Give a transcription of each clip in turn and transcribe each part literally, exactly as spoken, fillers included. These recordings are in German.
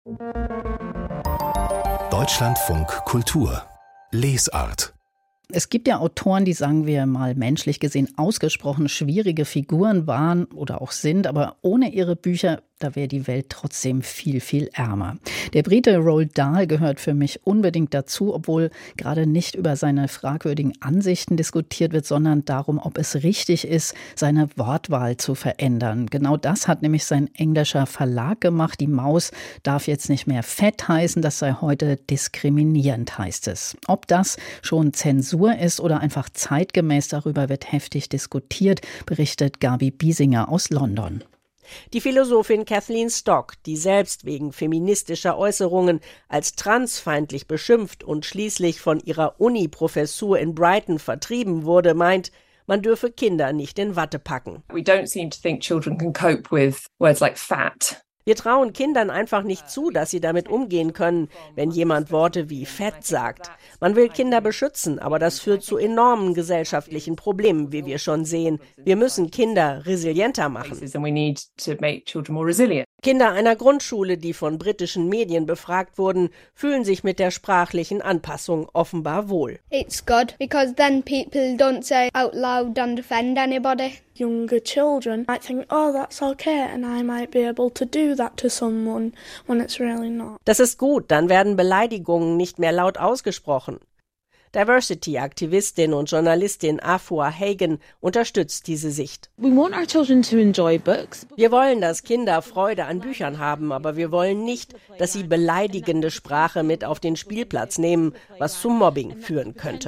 Deutschlandfunk Kultur Lesart. Es gibt ja Autoren, die, sagen wir mal, menschlich gesehen ausgesprochen schwierige Figuren waren oder auch sind, aber ohne ihre Bücher, da wäre die Welt trotzdem viel, viel ärmer. Der Brite Roald Dahl gehört für mich unbedingt dazu, obwohl gerade nicht über seine fragwürdigen Ansichten diskutiert wird, sondern darum, ob es richtig ist, seine Wortwahl zu verändern. Genau das hat nämlich sein englischer Verlag gemacht. Die Maus darf jetzt nicht mehr fett heißen, das sei heute diskriminierend, heißt es. Ob das schon Zensur ist oder einfach zeitgemäß, darüber wird heftig diskutiert, berichtet Gabi Biesinger aus London. Die Philosophin Kathleen Stock, die selbst wegen feministischer Äußerungen als transfeindlich beschimpft und schließlich von ihrer Uni-Professur in Brighton vertrieben wurde, meint, man dürfe Kinder nicht in Watte packen. We don't seem to think children can cope with words like fat. Wir trauen Kindern einfach nicht zu, dass sie damit umgehen können, wenn jemand Worte wie fett sagt. Man will Kinder beschützen, aber das führt zu enormen gesellschaftlichen Problemen, wie wir schon sehen. Wir müssen Kinder resilienter machen. Kinder einer Grundschule, die von britischen Medien befragt wurden, fühlen sich mit der sprachlichen Anpassung offenbar wohl. It's good, because then people don't say out loud and offend anybody. Younger children might think, oh, that's okay, and I might be able to do that to someone when it's really not. Das ist gut, dann werden Beleidigungen nicht mehr laut ausgesprochen. Diversity-Aktivistin und Journalistin Afua Hagen unterstützt diese Sicht. We want our children to enjoy books. Wir wollen, dass Kinder Freude an Büchern haben, aber wir wollen nicht, dass sie beleidigende Sprache mit auf den Spielplatz nehmen, was zu Mobbing führen könnte.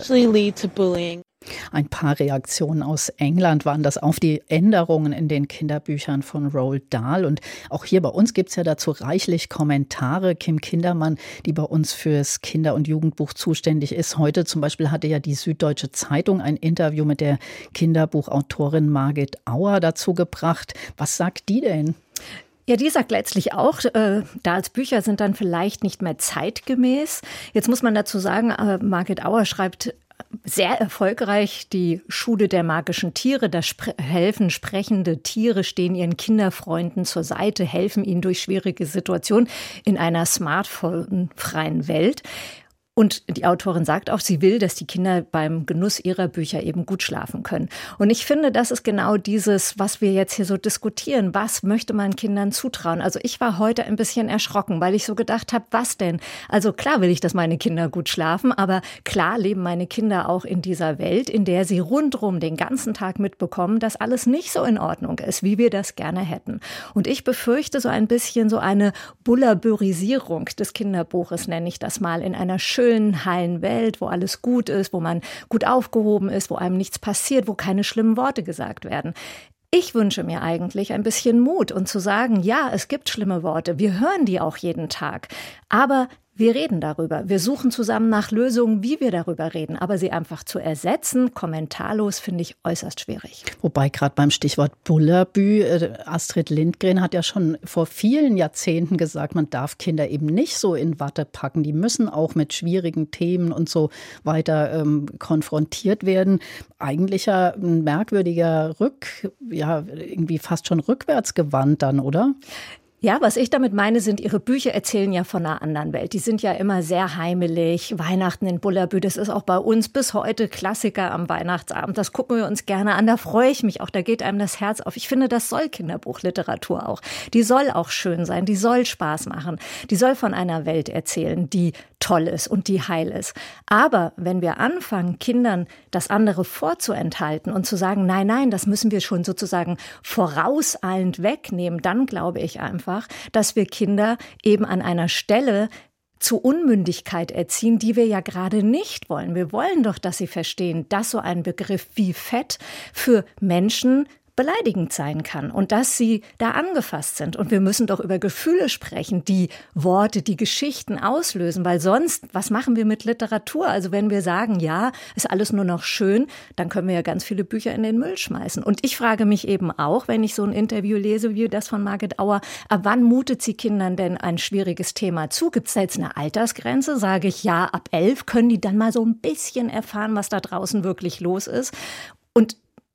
Ein paar Reaktionen aus England waren das auf die Änderungen in den Kinderbüchern von Roald Dahl. Und auch hier bei uns gibt es ja dazu reichlich Kommentare. Kim Kindermann, die bei uns fürs Kinder- und Jugendbuch zuständig ist. Heute zum Beispiel hatte ja die Süddeutsche Zeitung ein Interview mit der Kinderbuchautorin Margit Auer dazu gebracht. Was sagt die denn? Ja, die sagt letztlich auch, äh, da als Bücher sind dann vielleicht nicht mehr zeitgemäß. Jetzt muss man dazu sagen, äh, Margit Auer schreibt sehr erfolgreich die Schule der magischen Tiere. Da spre- helfen sprechende Tiere, stehen ihren Kinderfreunden zur Seite, helfen ihnen durch schwierige Situationen in einer smartphone-freien Welt. Und die Autorin sagt auch, sie will, dass die Kinder beim Genuss ihrer Bücher eben gut schlafen können. Und ich finde, das ist genau dieses, was wir jetzt hier so diskutieren. Was möchte man Kindern zutrauen? Also ich war heute ein bisschen erschrocken, weil ich so gedacht habe, was denn? Also klar will ich, dass meine Kinder gut schlafen, aber klar leben meine Kinder auch in dieser Welt, in der sie rundrum den ganzen Tag mitbekommen, dass alles nicht so in Ordnung ist, wie wir das gerne hätten. Und ich befürchte so ein bisschen so eine Bullabürisierung des Kinderbuches, nenne ich das mal, in einer schönen heilen Welt, wo alles gut ist, wo man gut aufgehoben ist, wo einem nichts passiert, wo keine schlimmen Worte gesagt werden. Ich wünsche mir eigentlich ein bisschen Mut und zu sagen, ja, es gibt schlimme Worte, wir hören die auch jeden Tag, aber wir reden darüber. Wir suchen zusammen nach Lösungen, wie wir darüber reden. Aber sie einfach zu ersetzen, kommentarlos, finde ich äußerst schwierig. Wobei gerade beim Stichwort Bullabü, Astrid Lindgren hat ja schon vor vielen Jahrzehnten gesagt, man darf Kinder eben nicht so in Watte packen. Die müssen auch mit schwierigen Themen und so weiter ähm, konfrontiert werden. Eigentlich ja ein merkwürdiger Rück, ja irgendwie fast schon rückwärtsgewandt dann, oder? Ja, was ich damit meine, sind, ihre Bücher erzählen ja von einer anderen Welt. Die sind ja immer sehr heimelig. Weihnachten in Bullabü, das ist auch bei uns bis heute Klassiker am Weihnachtsabend. Das gucken wir uns gerne an, da freue ich mich auch, da geht einem das Herz auf. Ich finde, das soll Kinderbuchliteratur auch. Die soll auch schön sein, die soll Spaß machen. Die soll von einer Welt erzählen, die toll ist und die heil ist. Aber wenn wir anfangen, Kindern das andere vorzuenthalten und zu sagen, nein, nein, das müssen wir schon sozusagen vorauseilend wegnehmen, dann glaube ich einfach, dass wir Kinder eben an einer Stelle zu Unmündigkeit erziehen, die wir ja gerade nicht wollen. Wir wollen doch, dass sie verstehen, dass so ein Begriff wie Fett für Menschen beleidigend sein kann und dass sie da angefasst sind. Und wir müssen doch über Gefühle sprechen, die Worte, die Geschichten auslösen, weil sonst, was machen wir mit Literatur? Also wenn wir sagen, ja, ist alles nur noch schön, dann können wir ja ganz viele Bücher in den Müll schmeißen. Und ich frage mich eben auch, wenn ich so ein Interview lese wie das von Margit Auer, ab wann mutet sie Kindern denn ein schwieriges Thema zu? Gibt es da jetzt eine Altersgrenze? Sage ich, ja, ab elf können die dann mal so ein bisschen erfahren, was da draußen wirklich los ist. Und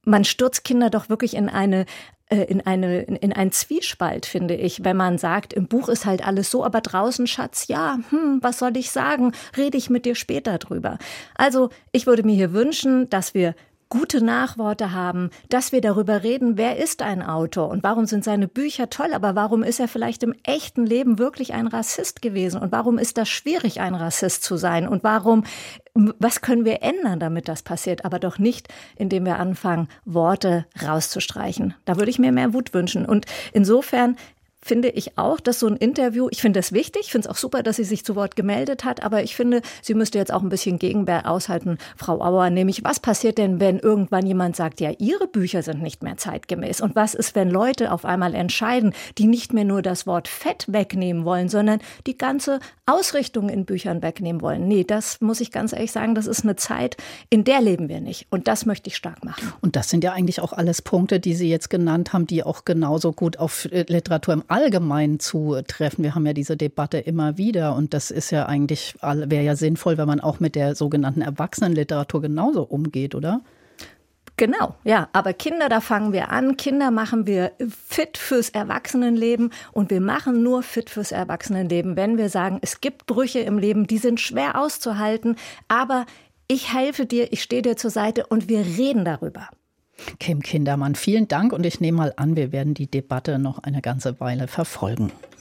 man stürzt Kinder doch wirklich in eine in eine in einen Zwiespalt, finde ich, wenn man sagt, im Buch ist halt alles so, aber draußen, Schatz, ja, hm, was soll ich sagen? Rede ich mit dir später drüber. Also ich würde mir hier wünschen, dass wir gute Nachworte haben, dass wir darüber reden, wer ist ein Autor und warum sind seine Bücher toll, aber warum ist er vielleicht im echten Leben wirklich ein Rassist gewesen und warum ist das schwierig, ein Rassist zu sein und warum, was können wir ändern, damit das passiert, aber doch nicht, indem wir anfangen, Worte rauszustreichen. Da würde ich mir mehr Mut wünschen und insofern finde ich auch, dass so ein Interview, ich finde das wichtig, ich finde es auch super, dass sie sich zu Wort gemeldet hat, aber ich finde, sie müsste jetzt auch ein bisschen Gegenwehr aushalten, Frau Auer, nämlich was passiert denn, wenn irgendwann jemand sagt, ja, Ihre Bücher sind nicht mehr zeitgemäß und was ist, wenn Leute auf einmal entscheiden, die nicht mehr nur das Wort Fett wegnehmen wollen, sondern die ganze Ausrichtung in Büchern wegnehmen wollen. Nee, das muss ich ganz ehrlich sagen, das ist eine Zeit, in der leben wir nicht und das möchte ich stark machen. Und das sind ja eigentlich auch alles Punkte, die Sie jetzt genannt haben, die auch genauso gut auf Literatur im allgemein zutreffen. Wir haben ja diese Debatte immer wieder und das ist ja eigentlich, wäre ja sinnvoll, wenn man auch mit der sogenannten Erwachsenenliteratur genauso umgeht, oder? Genau, ja, aber Kinder, da fangen wir an. Kinder machen wir fit fürs Erwachsenenleben und wir machen nur fit fürs Erwachsenenleben, wenn wir sagen, es gibt Brüche im Leben, die sind schwer auszuhalten, aber ich helfe dir, ich stehe dir zur Seite und wir reden darüber. Kim Kindermann, vielen Dank und ich nehme mal an, wir werden die Debatte noch eine ganze Weile verfolgen.